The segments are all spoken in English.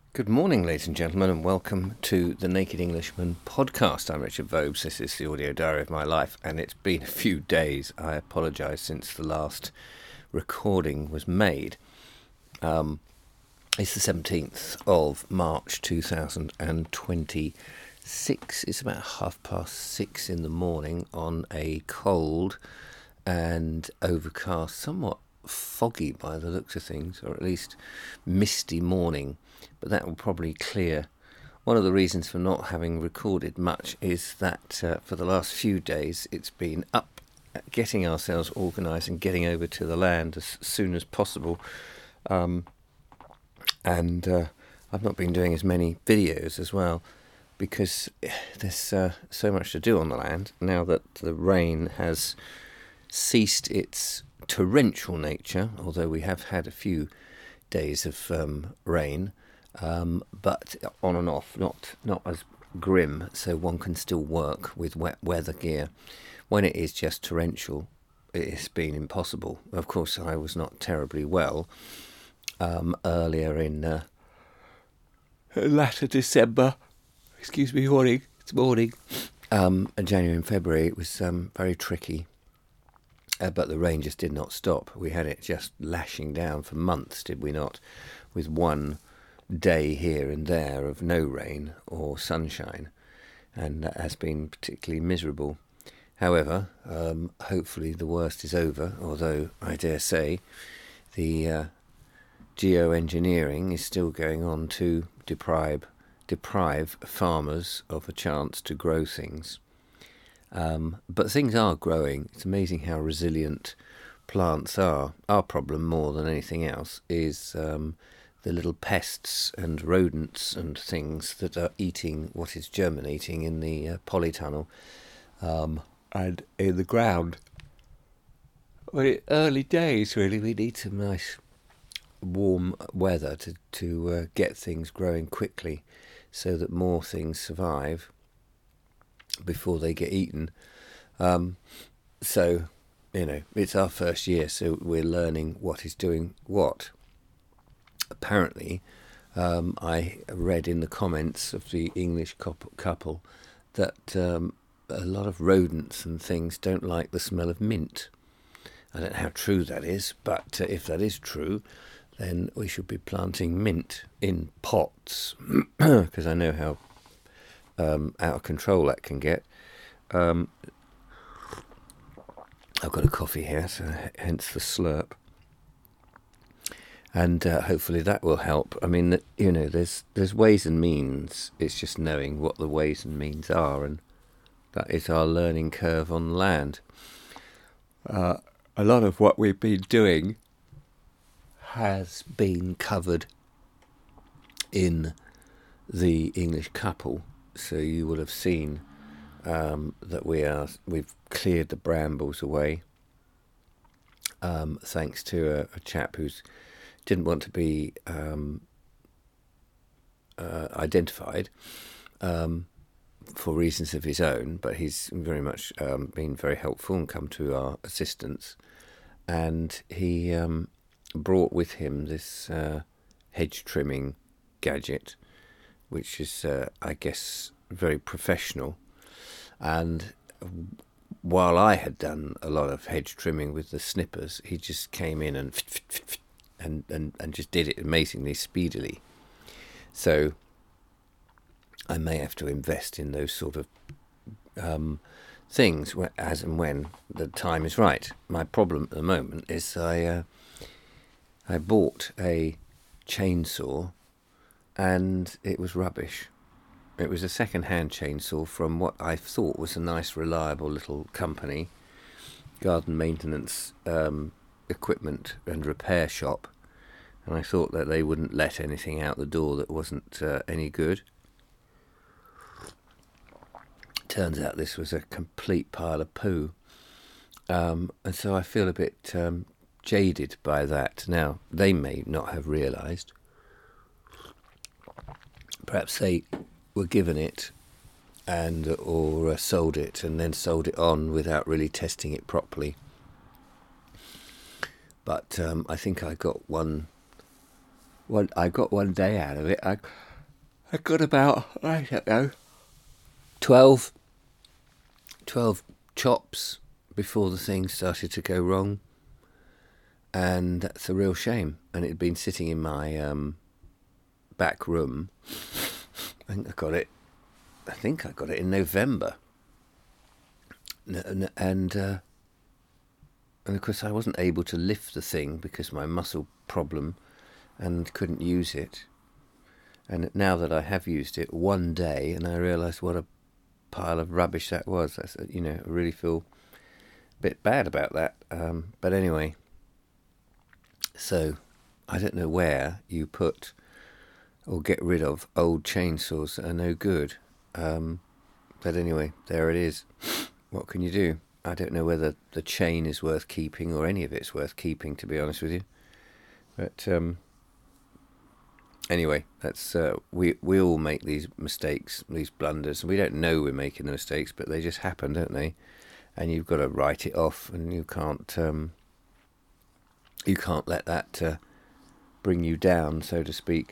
Good morning, ladies and gentlemen, and welcome to the Naked Englishman podcast. I'm Richard Vobes. This is the audio diary of my life, and it's been a few days. I apologise since the last recording was made. It's the 17th of March 2026. It's about 6:30 in the morning on a cold and overcast, somewhat foggy by the looks of things, or at least misty morning. But that will probably clear. One of the reasons for not having recorded much is that for the last few days it's been up getting ourselves organised and getting over to the land as soon as possible. And I've not been doing as many videos as well because there's so much to do on the land now that the rain has ceased its torrential nature, although we have had a few days of rain. But on and off, not as grim, so one can still work with wet weather gear. When it is just torrential, it's been impossible. Of course, I was not terribly well earlier in latter December. Excuse me, morning. It's morning. January and February, it was very tricky. But the rain just did not stop. We had it just lashing down for months, did we not? With one day here and there of no rain or sunshine, and that has been particularly miserable. However, hopefully the worst is over, although I dare say the geoengineering is still going on to deprive farmers of a chance to grow things. But things are growing. It's amazing how resilient plants are. Our problem, more than anything else, is the little pests and rodents and things that are eating what is germinating in the polytunnel and in the ground. Well, early days, really. We need some nice warm weather to get things growing quickly so that more things survive before they get eaten. So, it's our first year, so we're learning what is doing what. Apparently, I read in the comments of the English couple that a lot of rodents and things don't like the smell of mint. I don't know how true that is, but if that is true, then we should be planting mint in pots, because I know how out of control that can get. I've got a coffee here, so hence the slurp. And hopefully that will help. I mean, there's ways and means. It's just knowing what the ways and means are, and that is our learning curve on land. A lot of what we've been doing has been covered in the English couple, so you will have seen that we've cleared the brambles away, thanks to a chap who's didn't want to be identified for reasons of his own, but he's very much been very helpful and come to our assistance. And he brought with him this hedge trimming gadget, which is, I guess, very professional. And while I had done a lot of hedge trimming with the snippers, he just came in and just did it amazingly speedily. So I may have to invest in those sort of things as and when the time is right. My problem at the moment is I bought a chainsaw and it was rubbish. It was a second-hand chainsaw from what I thought was a nice, reliable little company, garden maintenance equipment and repair shop, and I thought that they wouldn't let anything out the door that wasn't any good. Turns out this was a complete pile of poo, and so I feel a bit jaded by that. Now, they may not have realised. Perhaps they were given it or sold it and then sold it on without really testing it properly. But I think I got one I got one day out of it. I got about, I don't know, 12 chops before the thing started to go wrong, and that's a real shame. And it had been sitting in my back room. I think I got it in November, and of course I wasn't able to lift the thing because of my muscle problem, and couldn't use it. And now that I have used it one day, and I realised what a pile of rubbish that was. I really feel a bit bad about that. But anyway, so I don't know where you put or get rid of old chainsaws that are no good. But anyway, there it is. What can you do? I don't know whether the chain is worth keeping or any of it's worth keeping, to be honest with you. But anyway, that's we all make these mistakes, these blunders, and we don't know we're making the mistakes, but they just happen, don't they? And you've got to write it off, and you can't let that bring you down, so to speak.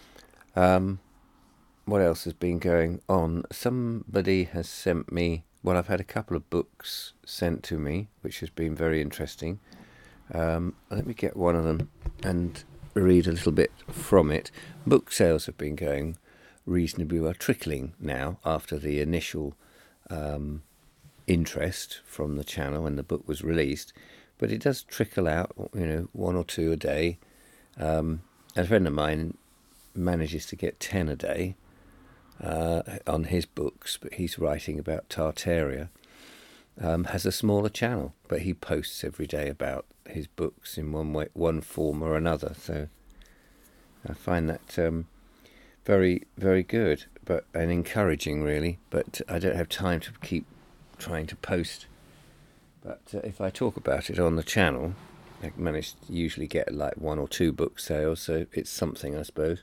What else has been going on? Somebody has sent me. Well, I've had a couple of books sent to me, which has been very interesting. Let me get one of them and read a little bit from it. Book sales have been going reasonably well, trickling now after the initial interest from the channel when the book was released, but it does trickle out, one or two a day. A friend of mine manages to get 10 a day on his books, but he's writing about Tartaria. Has a smaller channel, but he posts every day about his books in one form or another. So I find that very, very good, and encouraging, really. But I don't have time to keep trying to post. But if I talk about it on the channel, I manage to usually get like 1 or 2 book sales, so it's something, I suppose.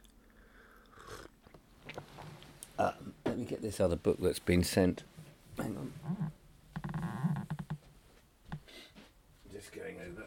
Let me get this other book that's been sent. Hang on. Just going over.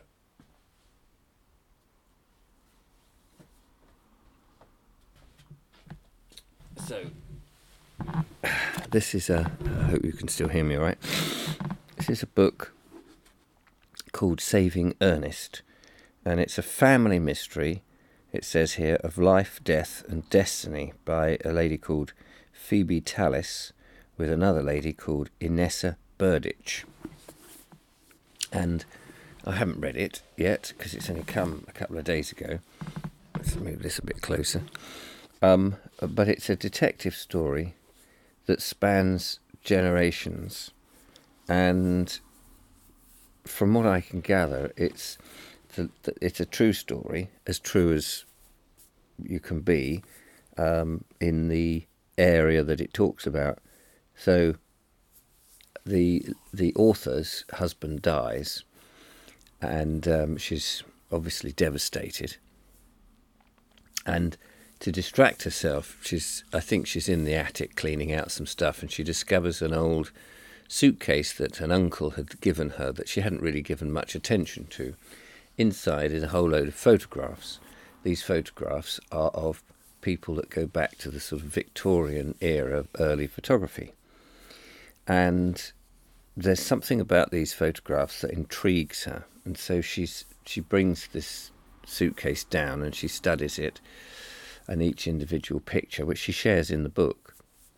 So, this is I hope you can still hear me all right. This is a book called Saving Ernest, and it's a family mystery, it says here, of life, death and destiny by a lady called Phoebe Tallis with another lady called Inessa Burditch. And I haven't read it yet because it's only come a couple of days ago. Let's move this a bit closer. But it's a detective story that spans generations, and from what I can gather, it's a true story, as true as you can be, in the area that it talks about. So the author's husband dies, and she's obviously devastated. And to distract herself, I think she's in the attic cleaning out some stuff, and she discovers an old suitcase that an uncle had given her that she hadn't really given much attention to. Inside is a whole load of photographs. These photographs are of people that go back to the sort of Victorian era of early photography. And there's something about these photographs that intrigues her. And so she brings this suitcase down and she studies it and each individual picture, which she shares in the book.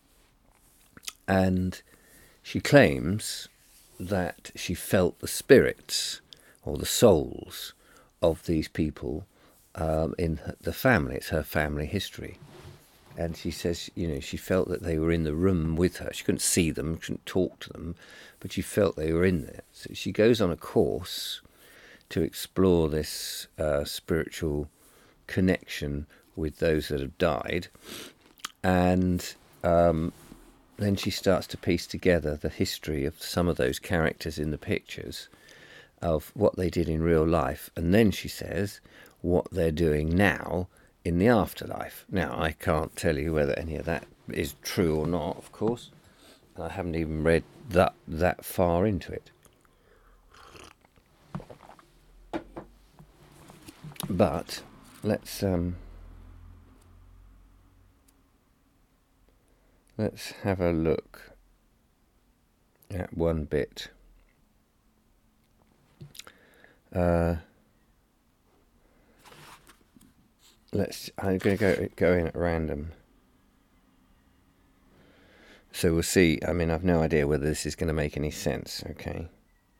And she claims that she felt the spirits or the souls of these people in the family. It's her family history. And she says, she felt that they were in the room with her. She couldn't see them, couldn't talk to them, but she felt they were in there. So she goes on a course to explore this spiritual connection with those that have died. And then she starts to piece together the history of some of those characters in the pictures, of what they did in real life. And then she says what they're doing now in the afterlife. Now, I can't tell you whether any of that is true or not, of course. I haven't even read that far into it. But let's Let's have a look at one bit. I'm going to go in at random. So we'll see. I mean, I've no idea whether this is going to make any sense, okay?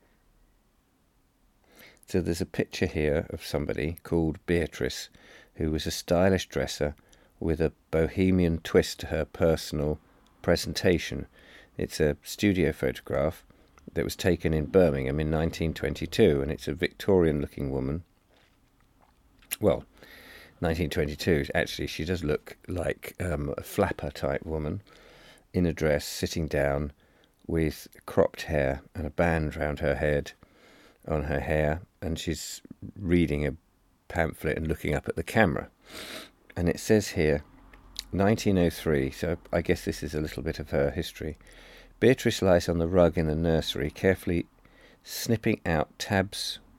So there's a picture here of somebody called Beatrice, who was a stylish dresser with a bohemian twist to her personal presentation. It's a studio photograph that was taken in Birmingham in 1922, and it's a Victorian-looking woman. Well, 1922, actually, she does look like a flapper-type woman in a dress, sitting down with cropped hair and a band round her head, on her hair, and she's reading a pamphlet and looking up at the camera. And it says here, 1903, so I guess this is a little bit of her history. Beatrice lies on the rug in the nursery, carefully snipping out tab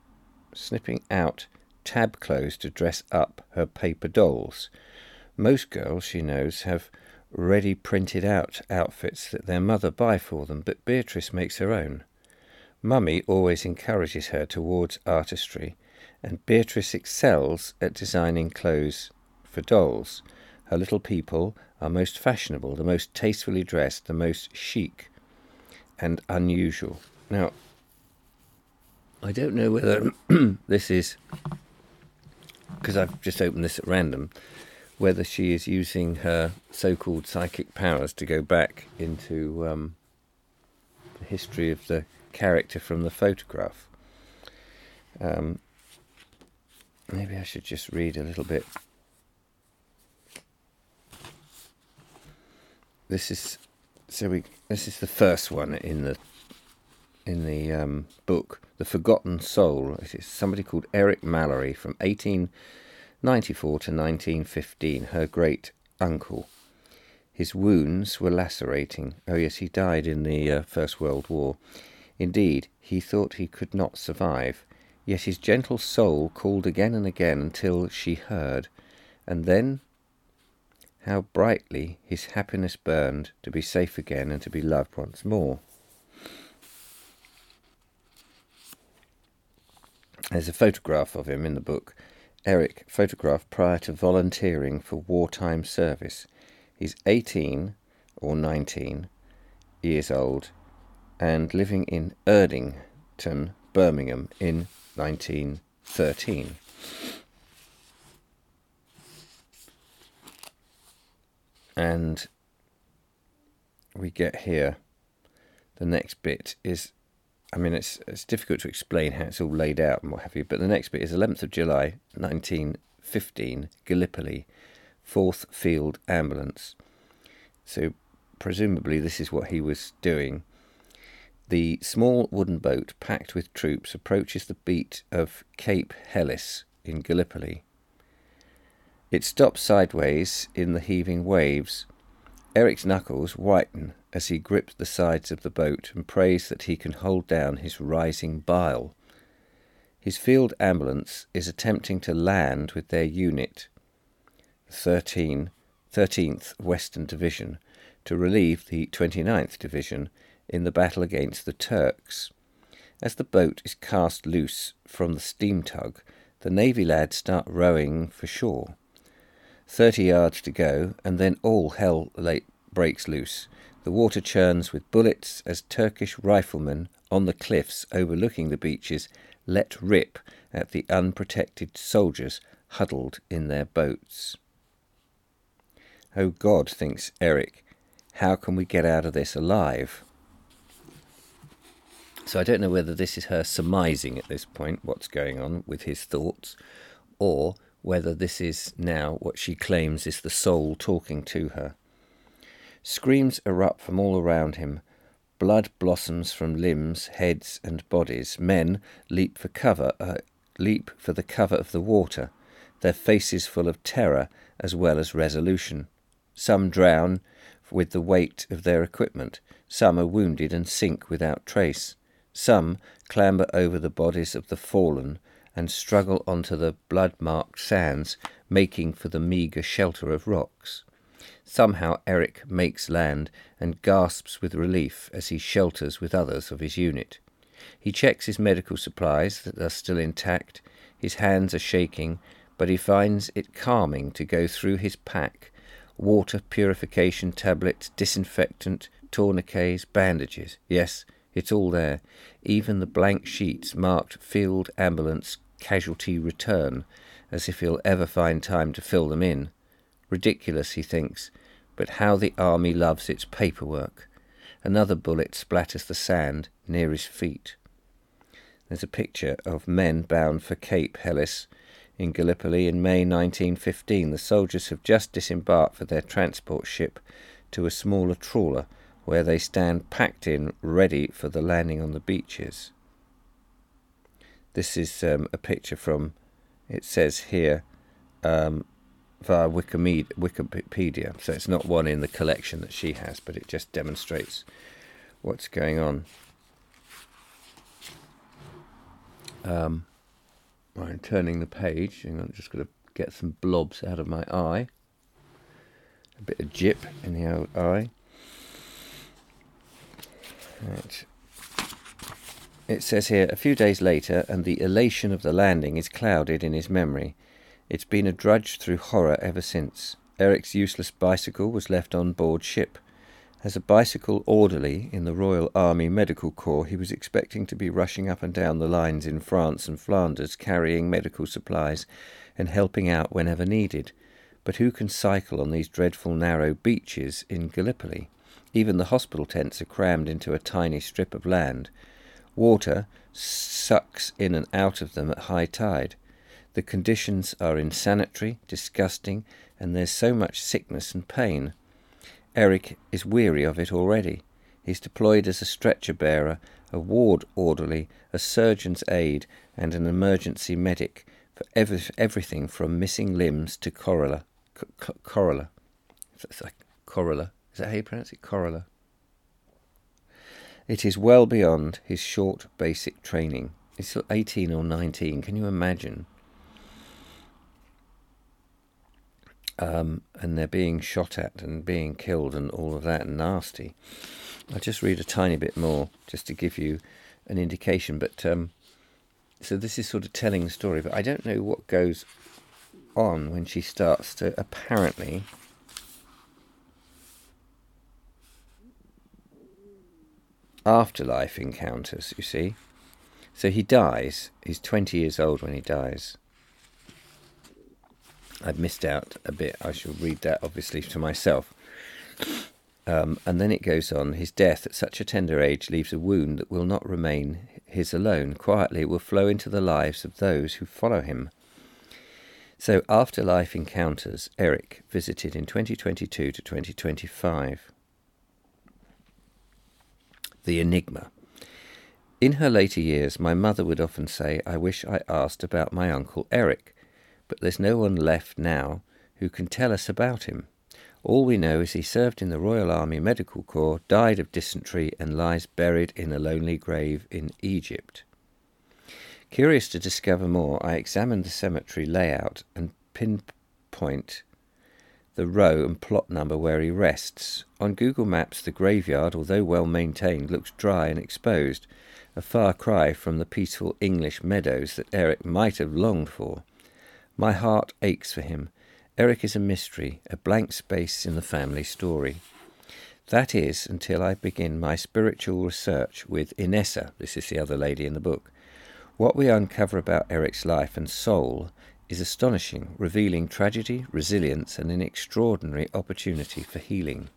clothes to dress up her paper dolls. Most girls, she knows, have ready printed out outfits that their mother buy for them, but Beatrice makes her own. Mummy always encourages her towards artistry, and Beatrice excels at designing clothes for dolls. Her little people are most fashionable, the most tastefully dressed, the most chic and unusual. Now, I don't know whether this is, because I've just opened this at random, whether she is using her so-called psychic powers to go back into the history of the character from the photograph. Maybe I should just read a little bit. This is the first one in the book, The Forgotten Soul. It is somebody called Eric Mallory from 1894 to 1915, her great uncle. His wounds were lacerating. Oh yes, he died in the First World War. Indeed, he thought he could not survive, yet his gentle soul called again and again until she heard, and then how brightly his happiness burned to be safe again and to be loved once more. There's a photograph of him in the book. Eric photographed prior to volunteering for wartime service. He's 18 or 19 years old and living in Erdington, Birmingham in 1913. And we get here, the next bit is, I mean, it's difficult to explain how it's all laid out and what have you, but the next bit is 11th of July 1915, Gallipoli, 4th Field Ambulance. So presumably this is what he was doing. The small wooden boat packed with troops approaches the beat of Cape Helles in Gallipoli. It stops sideways in the heaving waves. Eric's knuckles whiten as he grips the sides of the boat and prays that he can hold down his rising bile. His field ambulance is attempting to land with their unit, the 13th Western Division, to relieve the 29th Division in the battle against the Turks. As the boat is cast loose from the steam tug, the Navy lads start rowing for shore. 30 yards to go, and then all hell breaks loose. The water churns with bullets as Turkish riflemen on the cliffs overlooking the beaches let rip at the unprotected soldiers huddled in their boats. Oh God, thinks Eric, how can we get out of this alive? So I don't know whether this is her surmising at this point what's going on with his thoughts, or whether this is now what she claims is the soul talking to her. Screams erupt from all around him. Blood blossoms from limbs, heads and bodies. Men leap for the cover of the water, their faces full of terror as well as resolution. Some drown with the weight of their equipment. Some are wounded and sink without trace. Some clamber over the bodies of the fallen and struggle onto the blood-marked sands, making for the meagre shelter of rocks. Somehow Eric makes land and gasps with relief as he shelters with others of his unit. He checks his medical supplies that are still intact. His hands are shaking, but he finds it calming to go through his pack: water purification tablets, disinfectant, tourniquets, bandages. Yes, it's all there, even the blank sheets marked Field Ambulance Casualty Return, as if he'll ever find time to fill them in. Ridiculous, he thinks, but how the army loves its paperwork. Another bullet splatters the sand near his feet. There's a picture of men bound for Cape Helles in Gallipoli in May 1915. The soldiers have just disembarked for their transport ship to a smaller trawler, where they stand packed in, ready for the landing on the beaches. This is a picture from, it says here, via Wikipedia, so it's not one in the collection that she has, but it just demonstrates what's going on. I'm turning the page, and I'm just going to get some blobs out of my eye. A bit of jip in the old eye. Right. It says here, a few days later, and the elation of the landing is clouded in his memory. It's been a drudge through horror ever since. Eric's useless bicycle was left on board ship. As a bicycle orderly in the Royal Army Medical Corps, he was expecting to be rushing up and down the lines in France and Flanders, carrying medical supplies and helping out whenever needed. But who can cycle on these dreadful narrow beaches in Gallipoli? Even the hospital tents are crammed into a tiny strip of land. Water sucks in and out of them at high tide. The conditions are insanitary, disgusting, and there's so much sickness and pain. Eric is weary of it already. He's deployed as a stretcher bearer, a ward orderly, a surgeon's aide, and an emergency medic for everything from missing limbs to corolla. It's like corolla. Is that how you pronounce it? Corolla. It is well beyond his short basic training. He's 18 or 19. Can you imagine? And they're being shot at and being killed and all of that, nasty. I'll just read a tiny bit more just to give you an indication. But so this is sort of telling the story, but I don't know what goes on when she starts to apparently afterlife encounters, you see. So he dies. He's 20 years old when he dies. I've missed out a bit. I shall read that, obviously, to myself. And then it goes on. His death at such a tender age leaves a wound that will not remain his alone. Quietly it will flow into the lives of those who follow him. So Afterlife Encounters, Eric, visited in 2022 to 2025. The Enigma. In her later years, my mother would often say, I wish I asked about my Uncle Eric. But there's no one left now who can tell us about him. All we know is he served in the Royal Army Medical Corps, died of dysentery, and lies buried in a lonely grave in Egypt. Curious to discover more, I examined the cemetery layout and pinpoint the row and plot number where he rests. On Google Maps, the graveyard, although well maintained, looks dry and exposed, a far cry from the peaceful English meadows that Eric might have longed for. My heart aches for him. Eric is a mystery, a blank space in the family story. That is, until I begin my spiritual research with Inessa, this is the other lady in the book. What we uncover about Eric's life and soul is astonishing, revealing tragedy, resilience, and an extraordinary opportunity for healing.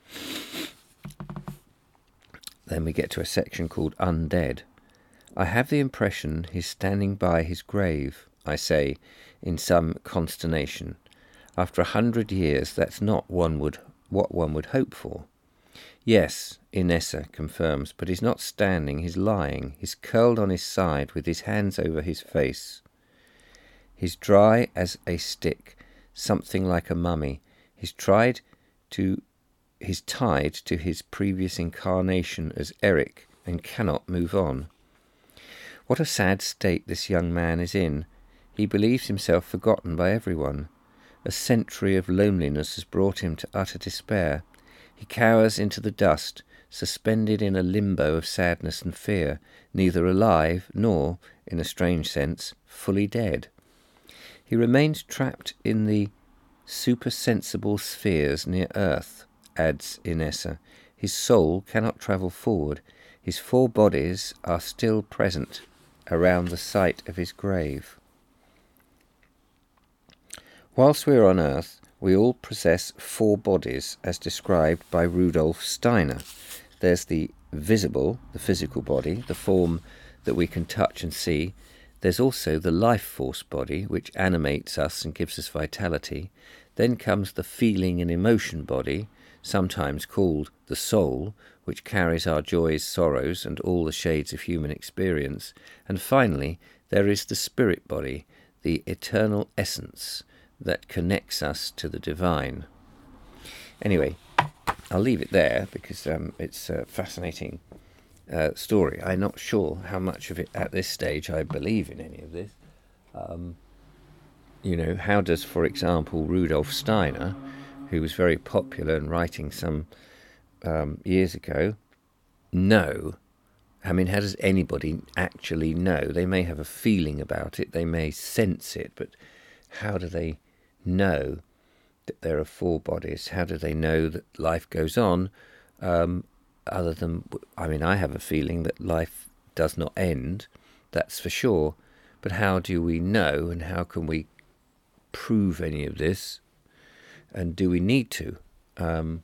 Then we get to a section called Undead. I have the impression he's standing by his grave, I say, in some consternation. After 100 years, that's not what one would hope for. Yes, Inessa confirms, but he's not standing, he's lying. He's curled on his side with his hands over his face. He's dry as a stick, something like a mummy. He's tied to his previous incarnation as Eric and cannot move on. What a sad state this young man is in. He believes himself forgotten by everyone. A century of loneliness has brought him to utter despair. He cowers into the dust, suspended in a limbo of sadness and fear, neither alive nor, in a strange sense, fully dead. He remains trapped in the supersensible spheres near Earth, adds Inessa. His soul cannot travel forward. His 4 bodies are still present around the site of his grave. Whilst we are on Earth, we all possess 4 bodies, as described by Rudolf Steiner. There's the visible, the physical body, the form that we can touch and see. There's also the life force body, which animates us and gives us vitality. Then comes the feeling and emotion body, sometimes called the soul, which carries our joys, sorrows, and all the shades of human experience. And finally, there is the spirit body, the eternal essence that connects us to the divine. Anyway, I'll leave it there because it's a fascinating story. I'm not sure how much of it at this stage I believe in any of this. How does, for example, Rudolf Steiner, who was very popular and writing some years ago, know? I mean, how does anybody actually know? They may have a feeling about it, they may sense it, but how do they know that there are 4 bodies? How do they know that life goes on? Other than, I have a feeling that life does not end, that's for sure. But how do we know, and how can we prove any of this? And do we need to? And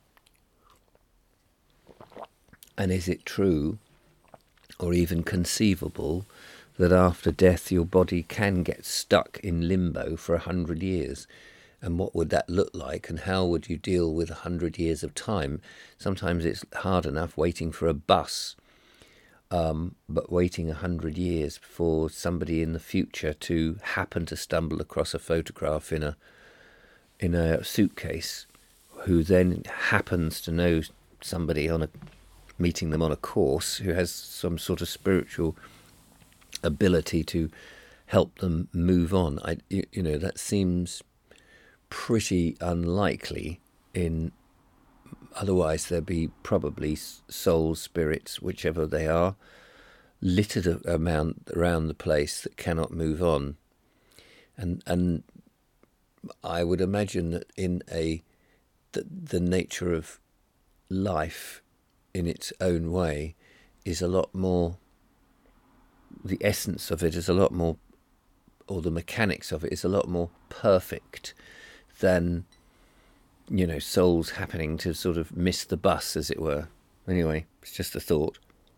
is it true, or even conceivable, that after death your body can get stuck in limbo for 100 years? And what would that look like, and how would you deal with 100 years of time? Sometimes it's hard enough waiting for a bus, but waiting 100 years for somebody in the future to happen to stumble across a photograph in a suitcase, who then happens to know somebody meeting them on a course who has some sort of spiritual ability to help them move on. That seems pretty unlikely. Otherwise there'd be probably souls, spirits, whichever they are, littered around the place that cannot move on. And I would imagine that the nature of life in its own way is a lot more, the essence of it is a lot more, or the mechanics of it is a lot more perfect than, souls happening to sort of miss the bus, as it were. Anyway, it's just a thought.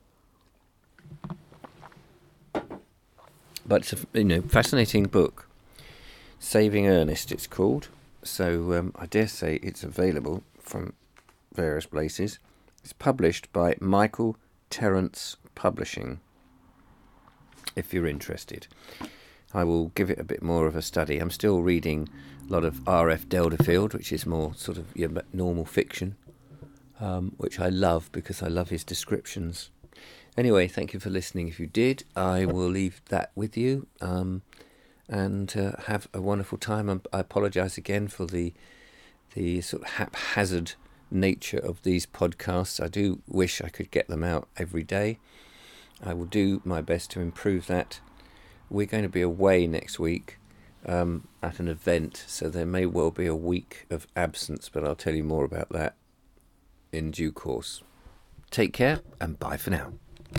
But it's a fascinating book. Saving Ernest, it's called. So I dare say it's available from various places. It's published by Michael Terrance Publishing, if you're interested. I will give it a bit more of a study. I'm still reading a lot of R.F. Delderfield, which is more sort of normal fiction, which I love because I love his descriptions. Anyway, thank you for listening. If you did, I will leave that with you, and have a wonderful time. I apologise again for the sort of haphazard nature of these podcasts. I do wish I could get them out every day. I will do my best to improve that. We're going to be away next week at an event, so there may well be a week of absence, but I'll tell you more about that in due course. Take care, and bye for now.